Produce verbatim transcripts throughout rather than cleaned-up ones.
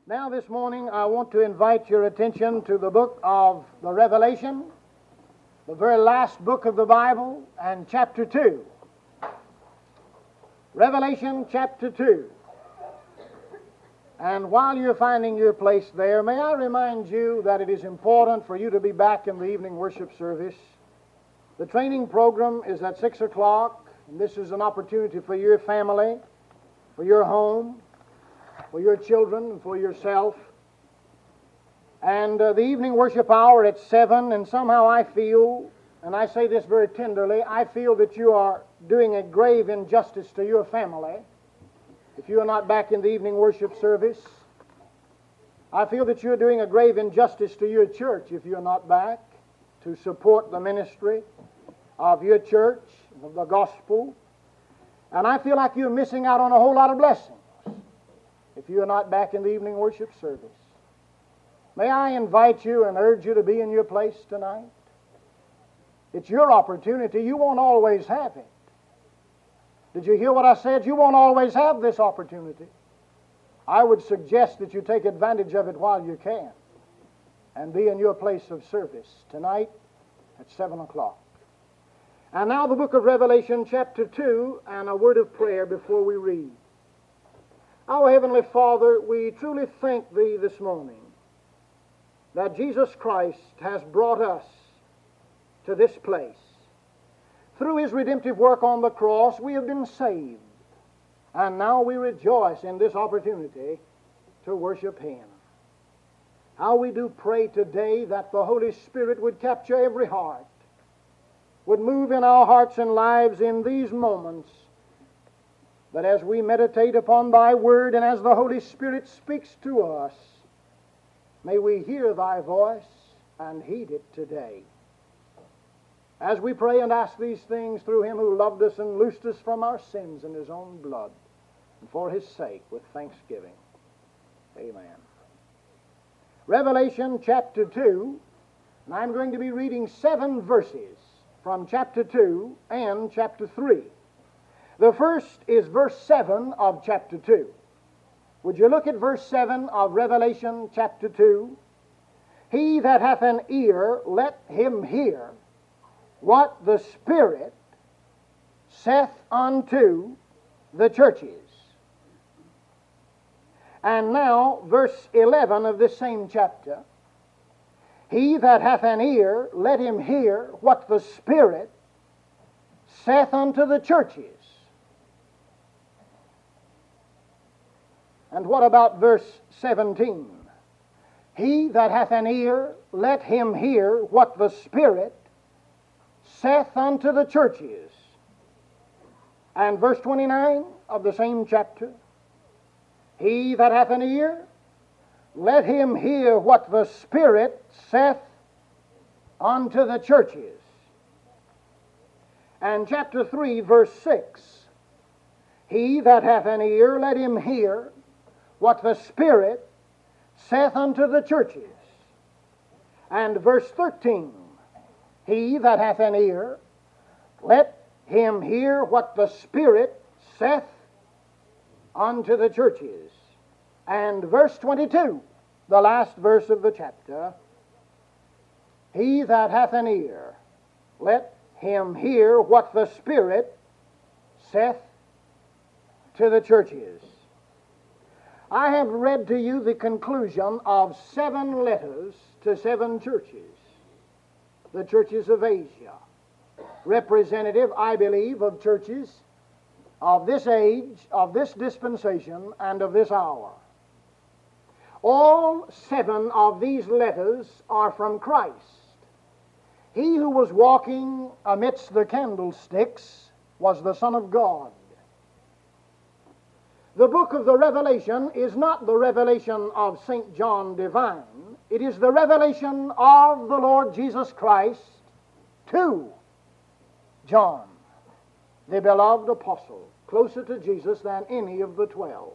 Now, this morning, I want to invite your attention to the book of the Revelation, the very last book of the Bible, and chapter two. Revelation chapter two. And while you're finding your place there, may I remind you that it is important for you to be back in the evening worship service. The training program is at six o'clock, and this is an opportunity for your family, for your home, for your children, and for yourself. And uh, the evening worship hour at seven, and somehow I feel, and I say this very tenderly, I feel that you are doing a grave injustice to your family if you are not back in the evening worship service. I feel that you're doing a grave injustice to your church if you're not back to support the ministry of your church, of the gospel. And I feel like you're missing out on a whole lot of blessings if you are not back in the evening worship service. May I invite you and urge you to be in your place tonight? It's your opportunity. You won't always have it. Did you hear what I said? You won't always have this opportunity. I would suggest that you take advantage of it while you can and be in your place of service tonight at seven o'clock. And now the book of Revelation chapter two, and a word of prayer before we read. Our Heavenly Father, we truly thank Thee this morning that Jesus Christ has brought us to this place. Through His redemptive work on the cross, we have been saved, and now we rejoice in this opportunity to worship Him. How we do pray today that the Holy Spirit would capture every heart, would move in our hearts and lives in these moments, that as we meditate upon Thy Word and as the Holy Spirit speaks to us, may we hear Thy voice and heed it today. As we pray and ask these things through Him who loved us and loosed us from our sins in His own blood, and for His sake with thanksgiving. Amen. Revelation chapter two, and I'm going to be reading seven verses from chapter two and chapter three. The first is verse seven of chapter two. Would you look at verse seven of Revelation chapter two? He that hath an ear, let him hear what the Spirit saith unto the churches. And now, verse eleven of this same chapter. He that hath an ear, let him hear what the Spirit saith unto the churches. And what about verse seventeen? He that hath an ear, let him hear what the Spirit saith unto the churches. And verse twenty-nine of the same chapter. He that hath an ear, let him hear what the Spirit saith unto the churches. And chapter three, verse six. He that hath an ear, let him hear what the Spirit saith unto the churches. And verse thirteen, he that hath an ear, let him hear what the Spirit saith unto the churches. And verse twenty-two, the last verse of the chapter, he that hath an ear, let him hear what the Spirit saith to the churches. I have read to you the conclusion of seven letters to seven churches, the churches of Asia, representative, I believe, of churches of this age, of this dispensation, and of this hour. All seven of these letters are from Christ. He who was walking amidst the candlesticks was the Son of God. The book of the Revelation is not the revelation of Saint John Divine. It is the revelation of the Lord Jesus Christ to John, the beloved apostle, closer to Jesus than any of the twelve.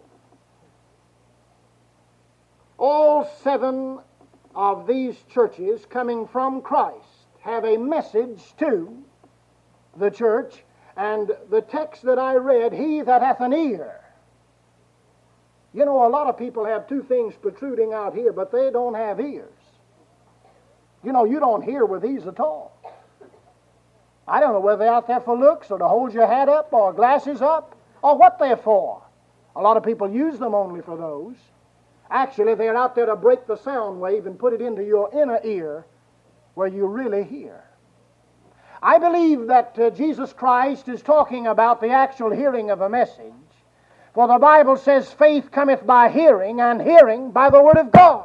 All seven of these churches coming from Christ have a message to the church, and the text that I read, he that hath an ear, You know, a lot of people have two things protruding out here, but they don't have ears. You know, you don't hear with these at all. I don't know whether they're out there for looks or to hold your hat up or glasses up or what they're for. A lot of people use them only for those. Actually, they're out there to break the sound wave and put it into your inner ear where you really hear. I believe that uh, Jesus Christ is talking about the actual hearing of a message. For the Bible says, faith cometh by hearing, and hearing by the Word of God.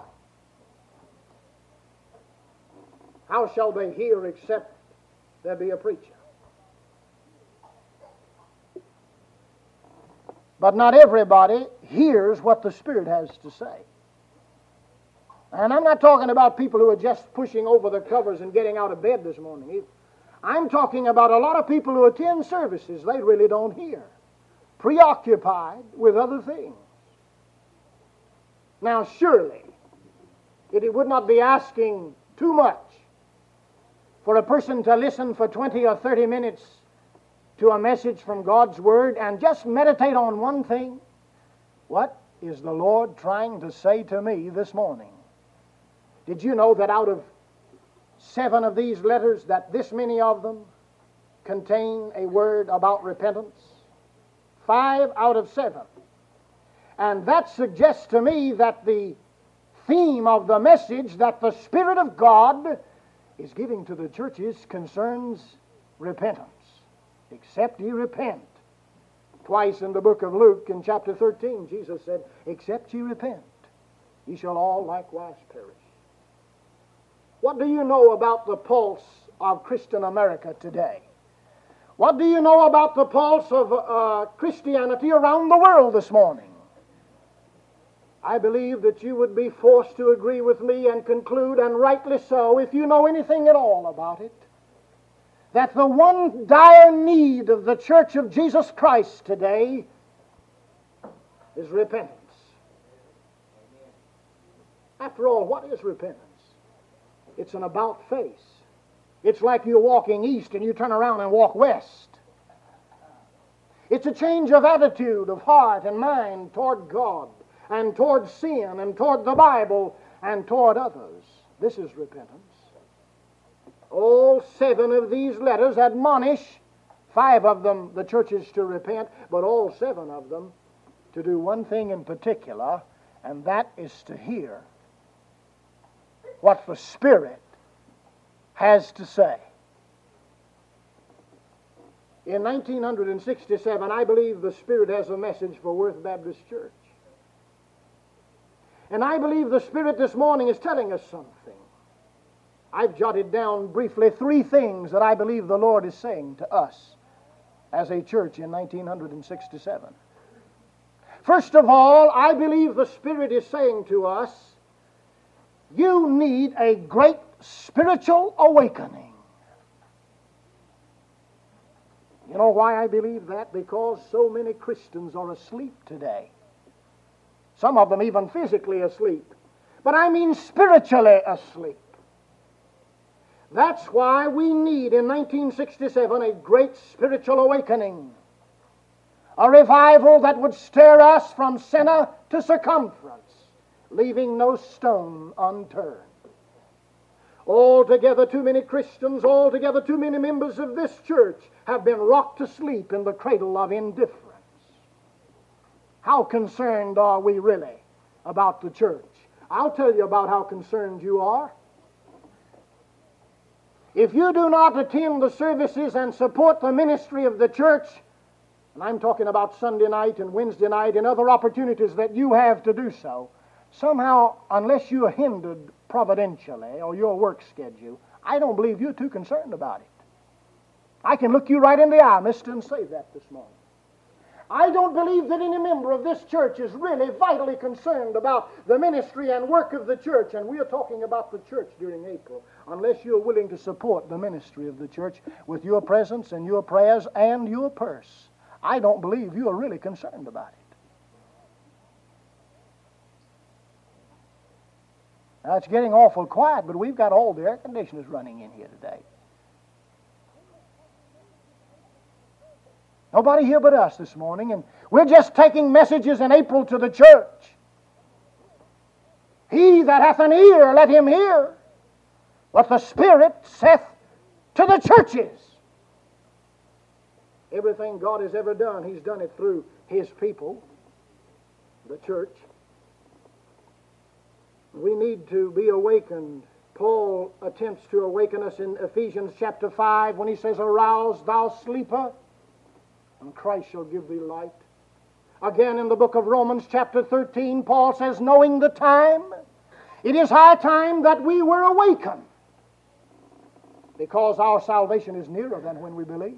How shall they hear except there be a preacher? But not everybody hears what the Spirit has to say. And I'm not talking about people who are just pushing over the covers and getting out of bed this morning either. I'm talking about a lot of people who attend services they really don't hear, preoccupied with other things. Now, surely, it would not be asking too much for a person to listen for twenty or thirty minutes to a message from God's Word and just meditate on one thing. What is the Lord trying to say to me this morning? Did you know that out of seven of these letters, that this many of them contain a word about repentance? Five out of seven. And that suggests to me that the theme of the message that the Spirit of God is giving to the churches concerns repentance. Except ye repent. Twice in the book of Luke, in chapter thirteen, Jesus said, except ye repent, ye shall all likewise perish. What do you know about the pulse of Christian America today? What do you know about the pulse of uh, Christianity around the world this morning? I believe that you would be forced to agree with me and conclude, and rightly so, if you know anything at all about it, that the one dire need of the Church of Jesus Christ today is repentance. After all, what is repentance? It's an about face. It's like you're walking east and you turn around and walk west. It's a change of attitude of heart and mind toward God and toward sin and toward the Bible and toward others. This is repentance. All seven of these letters admonish, five of them the churches to repent, but all seven of them to do one thing in particular, and that is to hear what the Spirit has to say. In nineteen sixty-seven, I believe the Spirit has a message for Worth Baptist Church. And I believe the Spirit this morning is telling us something. I've jotted down briefly three things that I believe the Lord is saying to us as a church in nineteen sixty-seven. First of all, I believe the Spirit is saying to us, you need a great spiritual awakening. You know why I believe that? Because so many Christians are asleep today. Some of them even physically asleep. But I mean spiritually asleep. That's why we need in nineteen sixty-seven a great spiritual awakening. A revival that would stir us from center to circumference, leaving no stone unturned. Altogether too many Christians, altogether too many members of this church have been rocked to sleep in the cradle of indifference. How concerned are we really about the church? I'll tell you about how concerned you are. If you do not attend the services and support the ministry of the church, and I'm talking about Sunday night and Wednesday night and other opportunities that you have to do so, somehow, unless you are hindered providentially or your work schedule, I don't believe you're too concerned about it. I can look you right in the eye, mister, and say that this morning. I don't believe that any member of this church is really vitally concerned about the ministry and work of the church, and we are talking about the church during April, unless you're willing to support the ministry of the church with your presence and your prayers and your purse. I don't believe you are really concerned about it. Now, it's getting awful quiet, but we've got all the air conditioners running in here today. Nobody here but us this morning, and We're just taking messages in April to the church. He that hath an ear, let him hear what the Spirit saith to the churches. Everything God has ever done, He's done it through His people, the church. We need to be awakened. Paul attempts to awaken us in Ephesians chapter five when he says, "Arouse, thou sleeper, and Christ shall give thee light." Again in the book of Romans chapter thirteen, Paul says, "Knowing the time, it is high time that we were awakened, because our salvation is nearer than when we believe."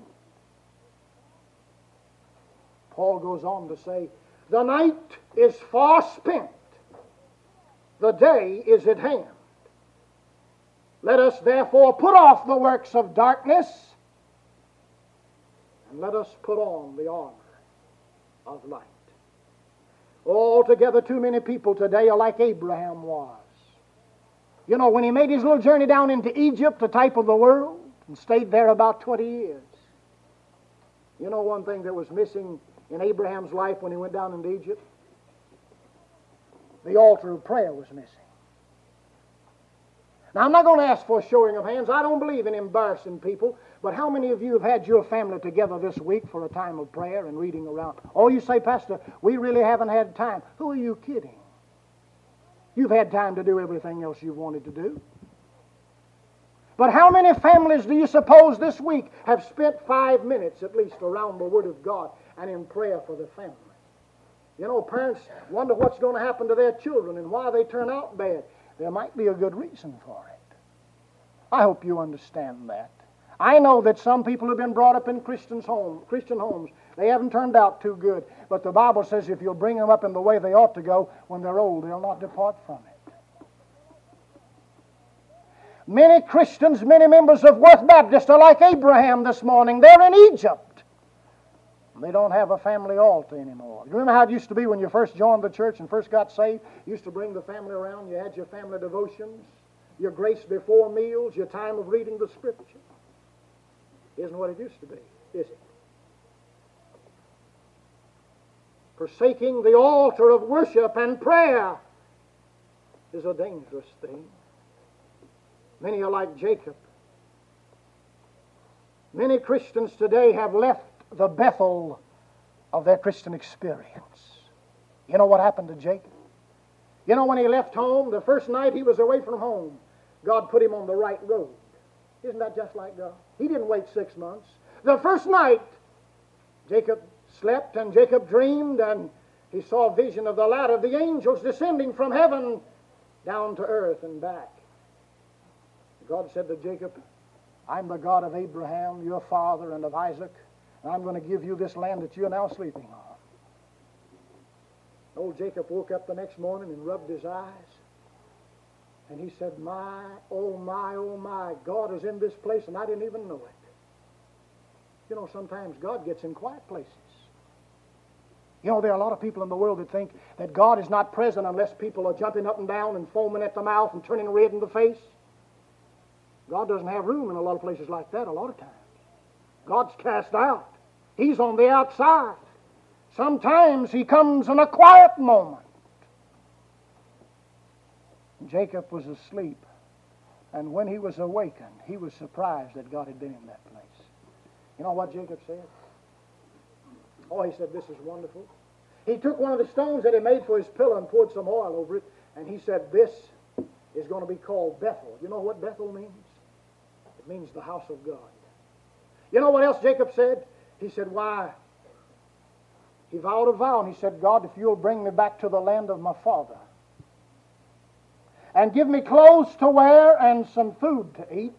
Paul goes on to say, "The night is far spent, the day is at hand. Let us therefore put off the works of darkness, and let us put on the armor of light." Altogether too many people today are like Abraham was. You know, when he made his little journey down into Egypt, the type of the world, and stayed there about twenty years. You know one thing that was missing in Abraham's life when he went down into Egypt? The altar of prayer was missing. Now, I'm not going to ask for a showing of hands. I don't believe in embarrassing people. But how many of you have had your family together this week for a time of prayer and reading around? Oh, you say, "Pastor, we really haven't had time." Who are you kidding? You've had time to do everything else you've wanted to do. But how many families do you suppose this week have spent five minutes at least around the Word of God and in prayer for the family? You know, parents wonder what's going to happen to their children and why they turn out bad. There might be a good reason for it. I hope you understand that. I know that some people have been brought up in Christians' home, Christian homes. They haven't turned out too good. But the Bible says if you'll bring them up in the way they ought to go, when they're old, they'll not depart from it. Many Christians, many members of Worth Baptist are like Abraham this morning. They're in Egypt. They don't have a family altar anymore. You remember how it used to be when you first joined the church and first got saved? You used to bring the family around. You had your family devotions, your grace before meals, your time of reading the Scripture. Isn't what it used to be, is it? Forsaking the altar of worship and prayer is a dangerous thing. Many are like Jacob. Many Christians today have left the Bethel of their Christian experience. You know what happened to Jacob? You know, when he left home, the first night he was away from home, God put him on the right road. Isn't that just like God? He didn't wait six months. The first night, Jacob slept and Jacob dreamed, and he saw a vision of the ladder of the angels descending from heaven down to earth and back. God said to Jacob, "I'm the God of Abraham, your father, and of Isaac, and I'm going to give you this land that you're now sleeping on." Old Jacob woke up the next morning and rubbed his eyes, and he said, "My, oh my, oh my, God is in this place, and I didn't even know it." You know, sometimes God gets in quiet places. You know, there are a lot of people in the world that think that God is not present unless people are jumping up and down and foaming at the mouth and turning red in the face. God doesn't have room in a lot of places like that a lot of times. God's cast out. He's on the outside. Sometimes He comes in a quiet moment. Jacob was asleep, and when he was awakened, he was surprised that God had been in that place. You know what Jacob said? Oh, he said, "This is wonderful." He took one of the stones that he made for his pillow and poured some oil over it, and he said, "This is going to be called Bethel." You know what Bethel means? It means the house of God. You know what else Jacob said? He said, "Why?" He vowed a vow, and he said, "God, if you'll bring me back to the land of my father, and give me clothes to wear and some food to eat,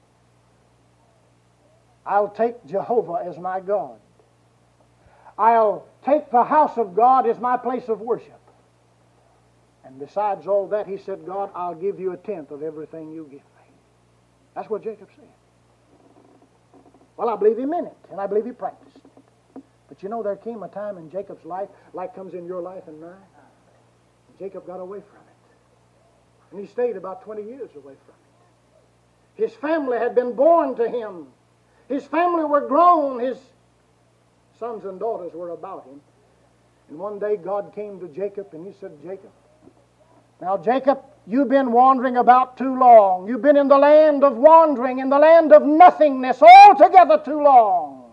I'll take Jehovah as my God. I'll take the house of God as my place of worship. And besides all that," he said, "God, I'll give you a tenth of everything you give me." That's what Jacob said. Well, I believe he meant it, and I believe he practiced it. But you know, there came a time in Jacob's life, like comes in your life and mine, Jacob got away from it. And he stayed about twenty years away from it. His family had been born to him. His family were grown. His sons and daughters were about him. And one day God came to Jacob and he said, Jacob, now Jacob, you've been wandering about too long. You've been in the land of wandering, in the land of nothingness, altogether too long.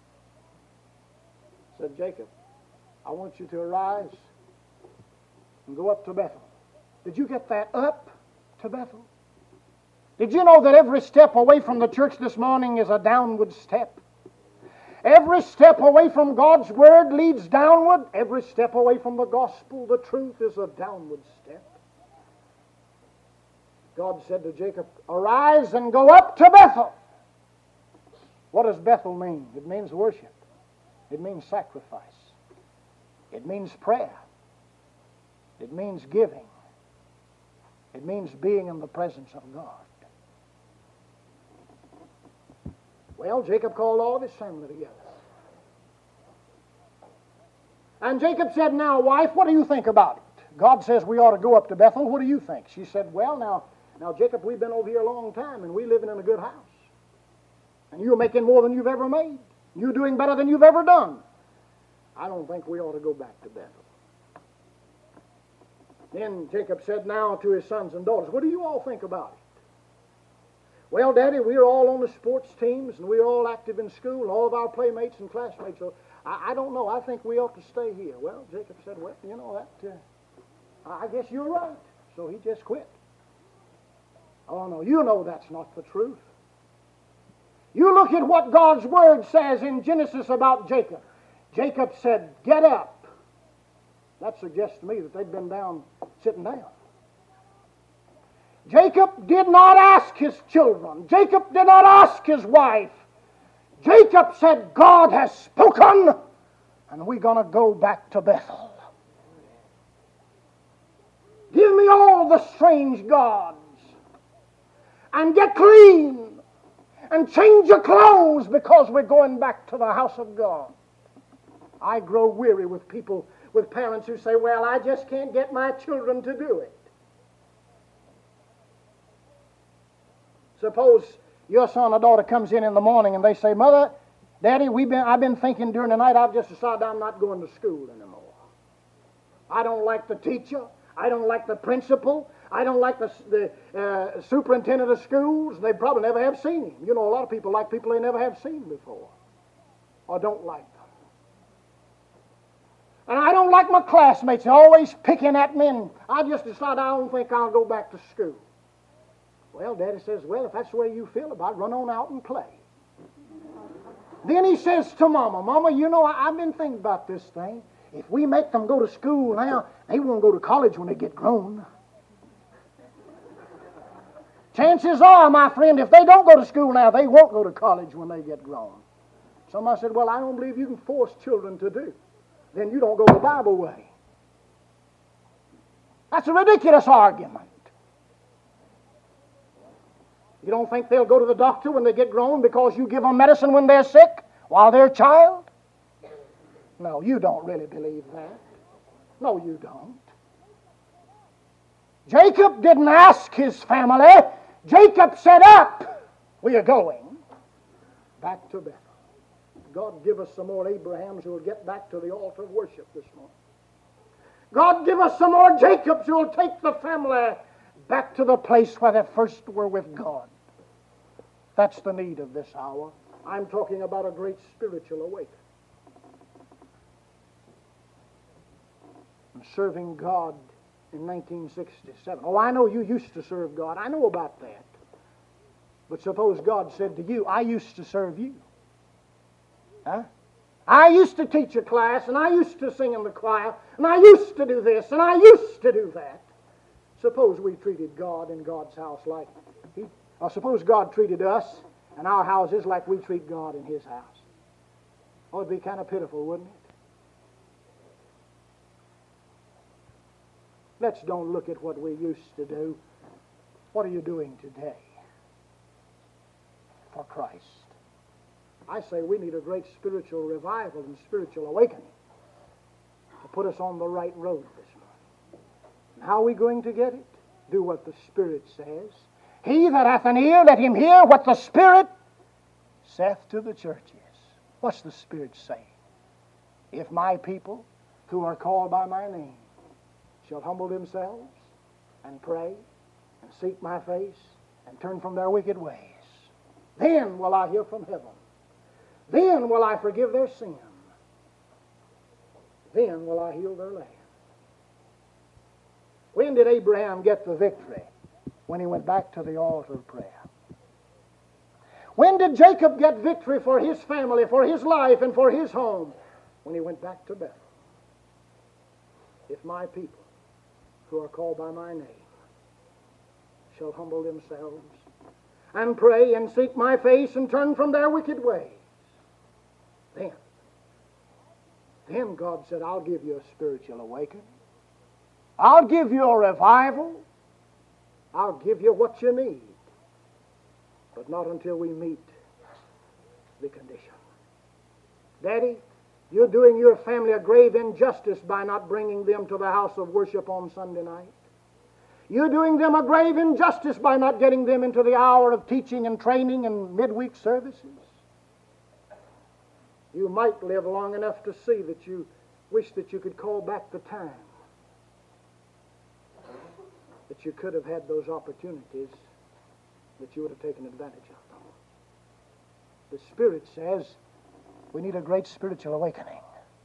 Said Jacob, I want you to arise and go up to Bethel. Did you get that? Up to Bethel. Did you know that every step away from the church this morning is a downward step? Every step away from God's Word leads downward. Every step away from the gospel, the truth, is a downward step. God said to Jacob, arise and go up to Bethel. What does Bethel mean? It means worship. It means sacrifice. It means prayer. It means giving. It means being in the presence of God. Well, Jacob called all of his family together. And Jacob said, now, wife, what do you think about it? God says we ought to go up to Bethel. What do you think? She said, well, now, now, Jacob, we've been over here a long time, and we're living in a good house. And you're making more than you've ever made. You're doing better than you've ever done. I don't think we ought to go back to Bethel. Then Jacob said now to his sons and daughters, what do you all think about it? Well, Daddy, we're all on the sports teams, and we're all active in school, and all of our playmates and classmates. So I, I don't know. I think we ought to stay here. Well, Jacob said, well, you know, that uh, I guess you're right. So he just quit. Oh, no, you know that's not the truth. You look at what God's Word says in Genesis about Jacob. Jacob said, get up. That suggests to me that they'd been down, sitting down. Jacob did not ask his children. Jacob did not ask his wife. Jacob said, God has spoken, and we're going to go back to Bethel. Give me all the strange gods, and get clean, and change your clothes, because we're going back to the house of God. I grow weary with people, with parents who say, well, I just can't get my children to do it. Suppose your son or daughter comes in in the morning and they say, Mother, Daddy, we've been, I've been thinking during the night, I've just decided I'm not going to school anymore. I don't like the teacher. I don't like the principal. I don't like the, the uh, superintendent of schools. They probably never have seen him. You know, a lot of people like people they never have seen before or don't like them. And I don't like my classmates. They're always picking at me, and I just decided I don't think I'll go back to school. Well, Daddy says, well, if that's the way you feel about it, run on out and play. Then he says to Mama, Mama, you know, I, I've been thinking about this thing. If we make them go to school now, they won't go to college when they get grown. Chances are, my friend, if they don't go to school now, they won't go to college when they get grown. Somebody said, well, I don't believe you can force children to do. Then you don't go the Bible way. That's a ridiculous argument. You don't think they'll go to the doctor when they get grown because you give them medicine when they're sick while they're a child? No, you don't really believe that. No, you don't. Jacob didn't ask his family. Jacob said, up, we are going back to Bethel. God give us some more Abrahams who will get back to the altar of worship this morning. God give us some more Jacobs who will take the family back to the place where they first were with God. That's the need of this hour. I'm talking about a great spiritual awakening. I'm serving God in nineteen sixty-seven. Oh, I know you used to serve God. I know about that. But suppose God said to you, I used to serve you. Huh? I used to teach a class, and I used to sing in the choir, and I used to do this, and I used to do that. Suppose we treated God in God's house like He, or suppose God treated us and our houses like we treat God in His house. Oh, it'd be kind of pitiful, wouldn't it? Let's don't look at what we used to do. What are you doing today for Christ? I say we need a great spiritual revival and spiritual awakening to put us on the right road this morning. And how are we going to get it? Do what the Spirit says. He that hath an ear, let him hear what the Spirit saith to the churches. What's the Spirit saying? If my people, who are called by my name shall humble themselves and pray and seek my face and turn from their wicked ways, then will I hear from heaven. Then will I forgive their sin. Then will I heal their land. When did Abraham get the victory? When he went back to the altar of prayer. When did Jacob get victory for his family, for his life, and for his home? When he went back to Bethel. If my people, who are called by my name, shall humble themselves and pray and seek my face and turn from their wicked ways, then, then God said, I'll give you a spiritual awakening. I'll give you a revival. I'll give you what you need. But not until we meet the condition. Daddy, you're doing your family a grave injustice by not bringing them to the house of worship on Sunday night. You're doing them a grave injustice by not getting them into the hour of teaching and training and midweek services. You might live long enough to see that you wish that you could call back the time that you could have had those opportunities that you would have taken advantage of them. The Spirit says we need a great spiritual awakening.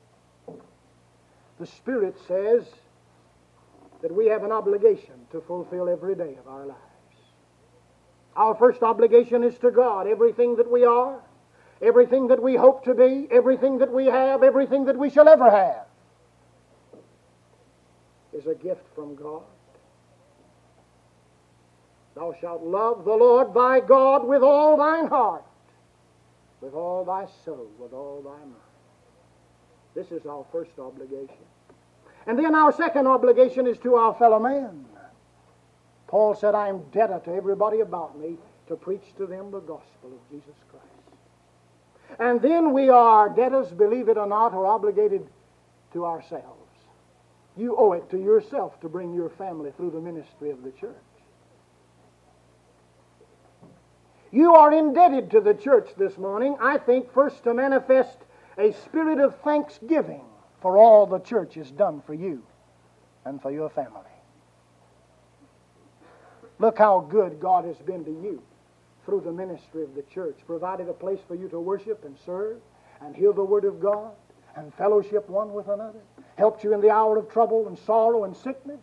The Spirit says that we have an obligation to fulfill every day of our lives. Our first obligation is to God. Everything that we are, everything that we hope to be, everything that we have, everything that we shall ever have is a gift from God. Thou shalt love the Lord thy God with all thine heart, with all thy soul, with all thy mind. This is our first obligation. And then our second obligation is to our fellow man. Paul said, I am debtor to everybody about me to preach to them the gospel of Jesus Christ. And then we are debtors, believe it or not, or obligated to ourselves. You owe it to yourself to bring your family through the ministry of the church. You are indebted to the church this morning, I think, first to manifest a spirit of thanksgiving for all the church has done for you and for your family. Look how good God has been to you through the ministry of the church, provided a place for you to worship and serve and hear the Word of God and fellowship one with another, helped you in the hour of trouble and sorrow and sickness.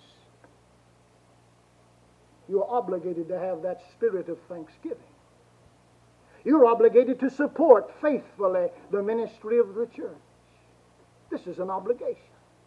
You are obligated to have that spirit of thanksgiving. You're obligated to support faithfully the ministry of the church. This is an obligation.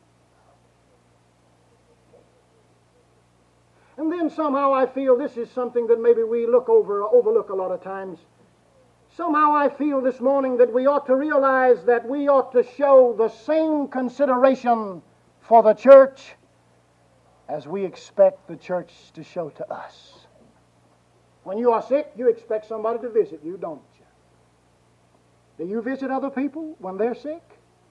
And then somehow I feel this is something that maybe we look over, overlook a lot of times. Somehow I feel this morning that we ought to realize that we ought to show the same consideration for the church as we expect the church to show to us. When you are sick, you expect somebody to visit you, don't you? Do you visit other people when they're sick?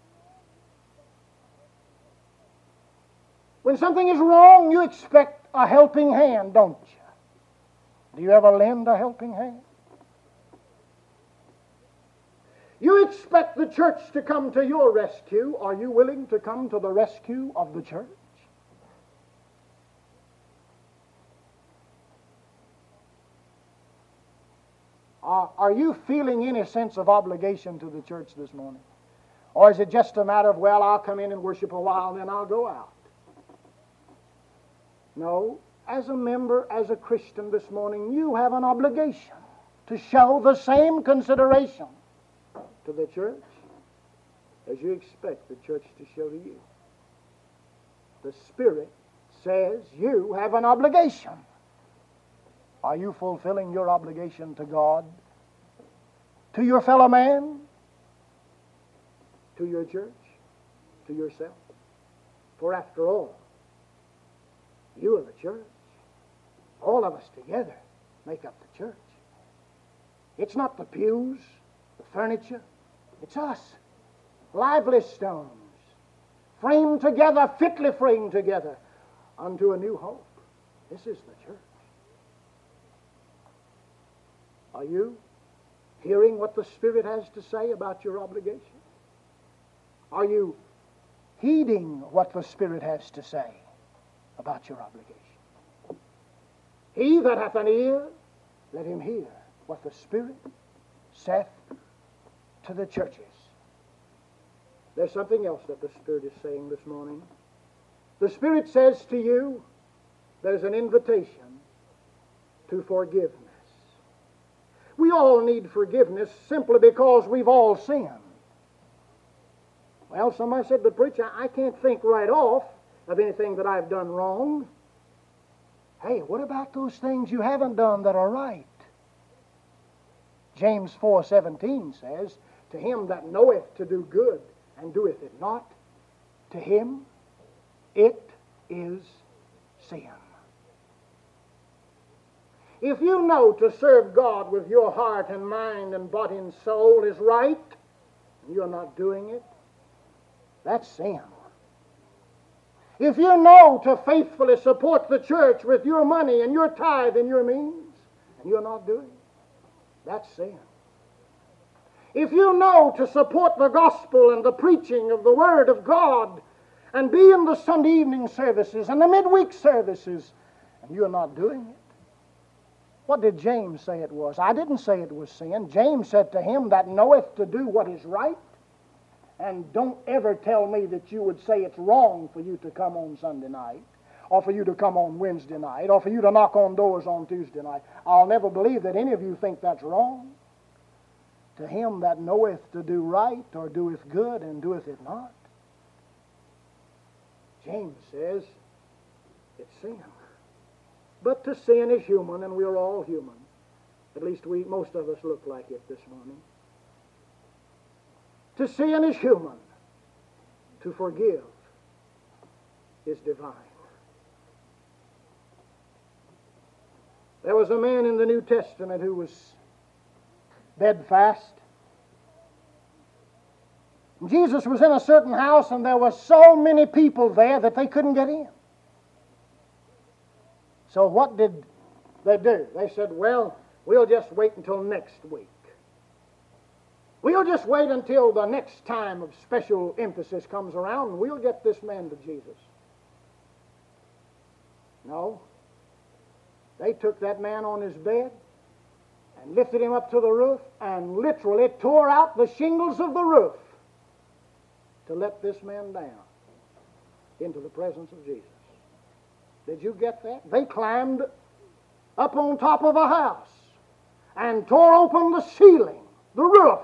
When something is wrong, you expect a helping hand, don't you? Do you ever lend a helping hand? You expect the church to come to your rescue. Are you willing to come to the rescue of the church? Are, are you feeling any sense of obligation to the church this morning? Or is it just a matter of, well, I'll come in and worship a while and then I'll go out? No. As a member, as a Christian this morning, you have an obligation to show the same consideration to the church as you expect the church to show to you. The Spirit says you have an obligation. Are you fulfilling your obligation to God, to your fellow man, to your church, to yourself? For after all, you are the church. All of us together make up the church. It's not the pews, the furniture. It's us, lively stones, framed together, fitly framed together unto a new hope. This is the church. Are you hearing what the Spirit has to say about your obligation? Are you heeding what the Spirit has to say about your obligation. He that hath an ear, let him hear what the Spirit saith to the churches. There's something else that the Spirit is saying this morning. The Spirit says to you, there's an invitation to forgiveness. We all need forgiveness simply because we've all sinned. Well, somebody said, but preacher, I can't think right off of anything that I've done wrong. Hey, what about those things you haven't done that are right? James four seventeen says, to him that knoweth to do good and doeth it not, to him it is sin. If you know to serve God with your heart and mind and body and soul is right, and you're not doing it, that's sin. If you know to faithfully support the church with your money and your tithe and your means, and you're not doing it, that's sin. If you know to support the gospel and the preaching of the Word of God and be in the Sunday evening services and the midweek services, and you're not doing it, what did James say it was? I didn't say it was sin. James said to him that knoweth to do what is right. And don't ever tell me that you would say it's wrong for you to come on Sunday night, or for you to come on Wednesday night, or for you to knock on doors on Tuesday night. I'll never believe that any of you think that's wrong. To him that knoweth to do right, or doeth good, and doeth it not. James says it's sin. But to sin is human, and we're all human. At least we, most of us look like it this morning. To sin is human. To forgive is divine. There was a man in the New Testament who was bedfast. Jesus was in a certain house, and there were so many people there that they couldn't get in. So what did they do? They said, well, we'll just wait until next week. We'll just wait until the next time of special emphasis comes around, and we'll get this man to Jesus. No. They took that man on his bed and lifted him up to the roof and literally tore out the shingles of the roof to let this man down into the presence of Jesus. Did you get that? They climbed up on top of a house and tore open the ceiling, the roof.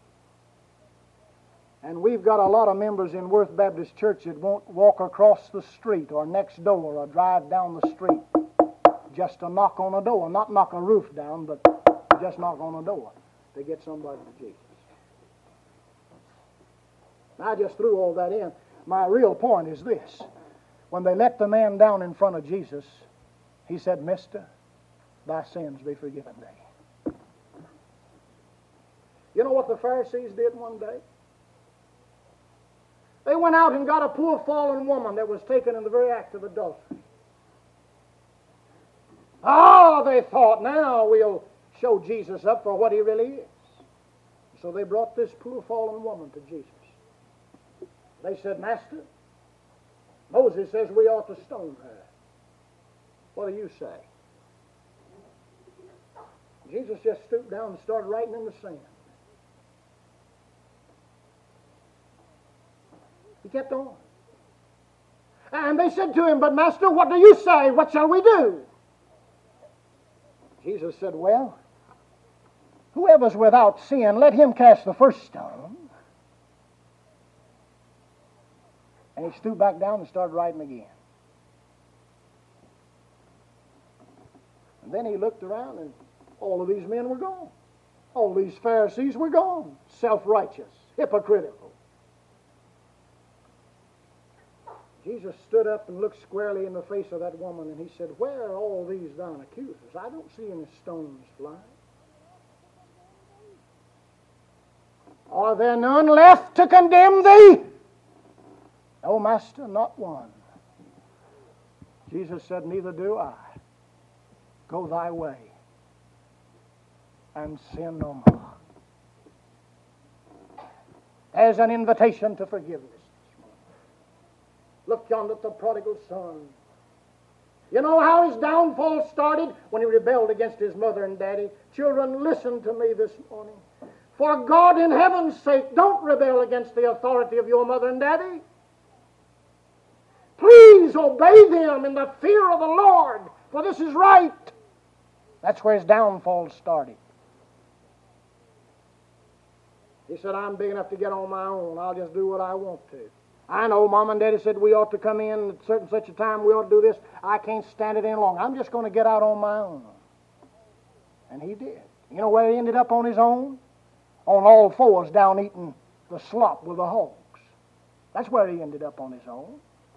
And we've got a lot of members in Worth Baptist Church that won't walk across the street or next door or drive down the street just to knock on a door. Not knock a roof down, but just knock on a door to get somebody to Jesus. I just threw all that in. My real point is this. When they let the man down in front of Jesus, he said, Mister, thy sins be forgiven thee. You know what the Pharisees did one day? They went out and got a poor fallen woman that was taken in the very act of adultery. Oh, they thought, now we'll show Jesus up for what he really is. So they brought this poor fallen woman to Jesus. They said, Master, Moses says we ought to stone her. What do you say? Jesus just stooped down and started writing in the sand. He kept on. And they said to him, but Master, what do you say? What shall we do? Jesus said, well, whoever's without sin, let him cast the first stone. And he stooped back down and started writing again. And then he looked around, and all of these men were gone. All these Pharisees were gone. Self-righteous, hypocritical. Jesus stood up and looked squarely in the face of that woman, and he said, where are all these thine accusers? I don't see any stones flying. Are there none left to condemn thee? No, Master, not one. Jesus said, neither do I. Go thy way and sin no more. There's an invitation to forgiveness this morning. Look yonder at the prodigal son. You know how his downfall started? When he rebelled against his mother and daddy. Children, listen to me this morning. For God in heaven's sake, don't rebel against the authority of your mother and daddy. Please obey them in the fear of the Lord, for this is right. That's where his downfall started. He said, I'm big enough to get on my own. I'll just do what I want to. I know Mom and Daddy said we ought to come in at certain such a time, we ought to do this. I can't stand it any longer. I'm just going to get out on my own. And he did. You know where he ended up on his own? On all fours down eating the slop with the hogs. That's where he ended up on his own.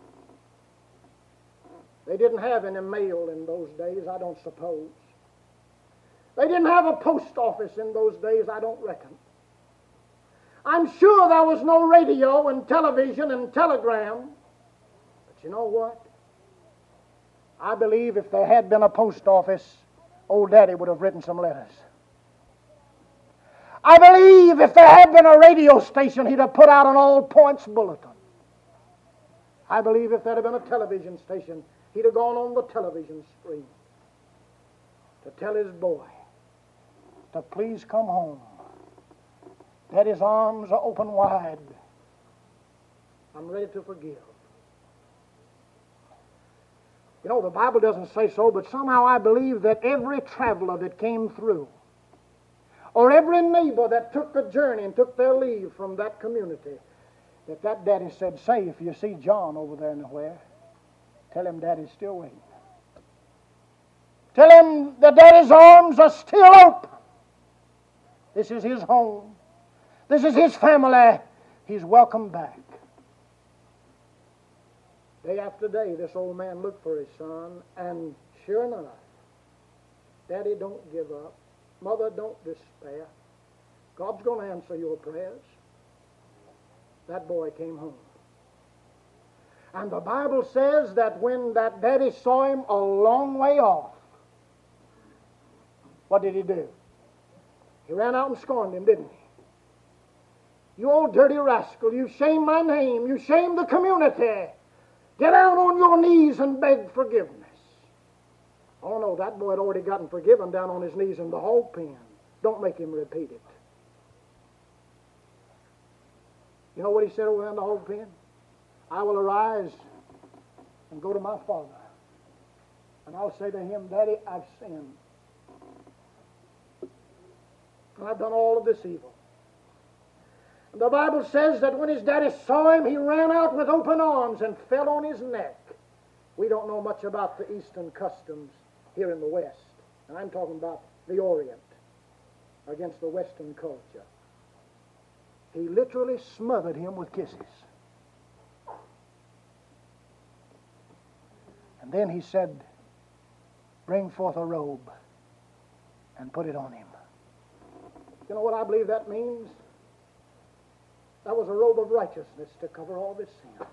They didn't have any mail in those days, I don't suppose. They didn't have a post office in those days, I don't reckon. I'm sure there was no radio and television and telegram. But you know what? I believe if there had been a post office, old Daddy would have written some letters. I believe if there had been a radio station, he'd have put out an all points bulletin. I believe if there had been a television station, he'd have gone on the television screen to tell his boy to please come home. Daddy's arms are open wide. I'm ready to forgive. You know, the Bible doesn't say so, but somehow I believe that every traveler that came through, or every neighbor that took the journey and took their leave from that community, that that daddy said, say, if you see John over there nowhere, tell him Daddy's still waiting. Tell him that Daddy's arms are still open. This is his home. This is his family. He's welcome back. Day after day, this old man looked for his son, and sure enough, Daddy, don't give up. Mother, don't despair. God's going to answer your prayers. That boy came home. And the Bible says that when that daddy saw him a long way off, what did he do? He ran out and scorned him, didn't he? You old dirty rascal, you shame my name, you shame the community. Get down on your knees and beg forgiveness. Oh no, that boy had already gotten forgiven down on his knees in the hog pen. Don't make him repeat it. You know what he said over there in the hog pen? I will arise and go to my father, and I'll say to him, Daddy, I've sinned. And I've done all of this evil. And the Bible says that when his daddy saw him, he ran out with open arms and fell on his neck. We don't know much about the Eastern customs here in the West. And I'm talking about the Orient against the Western culture. He literally smothered him with kisses. And then he said, bring forth a robe and put it on him. You know what I believe that means? That was a robe of righteousness to cover all this sin.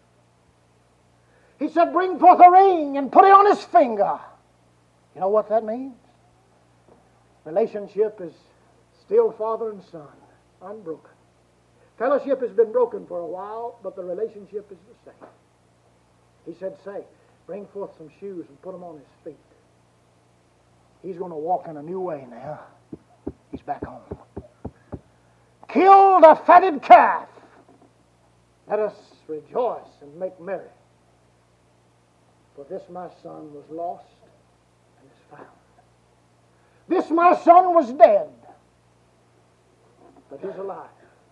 He said, bring forth a ring and put it on his finger. You know what that means? Relationship is still father and son, unbroken. Fellowship has been broken for a while, but the relationship is the same. He said, say, bring forth some shoes and put them on his feet. He's going to walk in a new way now. He's back home. Kill the fatted calf. Let us rejoice and make merry. For this my son was lost and is found. This my son was dead, but he's alive.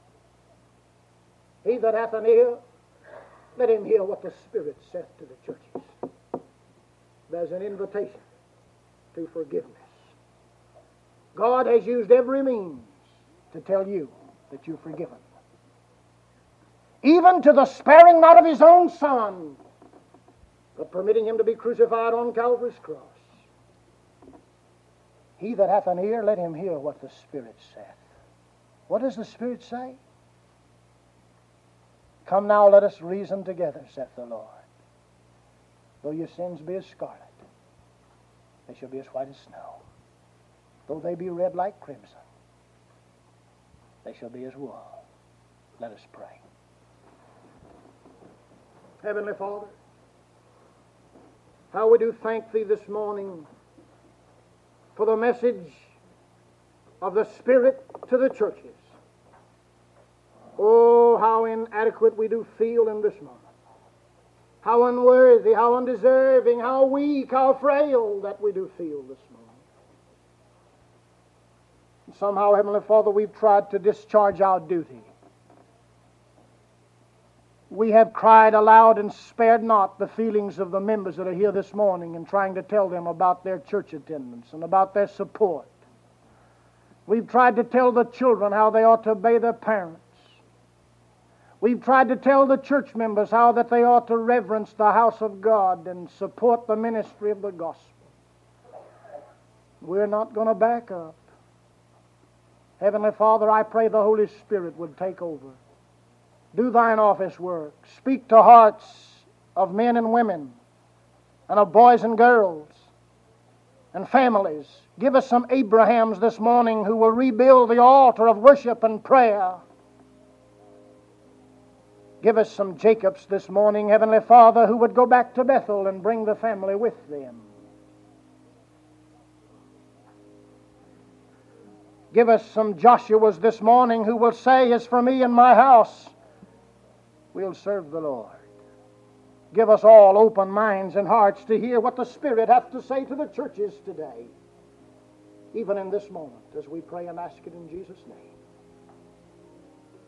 He that hath an ear, let him hear what the Spirit saith to the churches. There's an invitation to forgiveness. God has used every means to tell you that you're forgiven. Even to the sparing not of his own son, but permitting him to be crucified on Calvary's cross. He that hath an ear, let him hear what the Spirit saith. What does the Spirit say? Come now, let us reason together, saith the Lord. Though your sins be as scarlet, they shall be as white as snow. Though they be red like crimson, they shall be as wool. Let us pray. Heavenly Father, how we do thank Thee this morning for the message of the Spirit to the churches. Oh, how inadequate we do feel in this moment. How unworthy, how undeserving, how weak, how frail that we do feel this morning. And somehow, Heavenly Father, we've tried to discharge our duty. We have cried aloud and spared not the feelings of the members that are here this morning in trying to tell them about their church attendance and about their support. We've tried to tell the children how they ought to obey their parents. We've tried to tell the church members how that they ought to reverence the house of God and support the ministry of the gospel. We're not going to back up. Heavenly Father, I pray the Holy Spirit would take over. Do Thine office work. Speak to hearts of men and women and of boys and girls and families. Give us some Abrahams this morning who will rebuild the altar of worship and prayer. Give us some Jacobs this morning, Heavenly Father, who would go back to Bethel and bring the family with them. Give us some Joshuas this morning who will say, as for me and my house, we'll serve the Lord. Give us all open minds and hearts to hear what the Spirit hath to say to the churches today, even in this moment, as we pray and ask it in Jesus' name.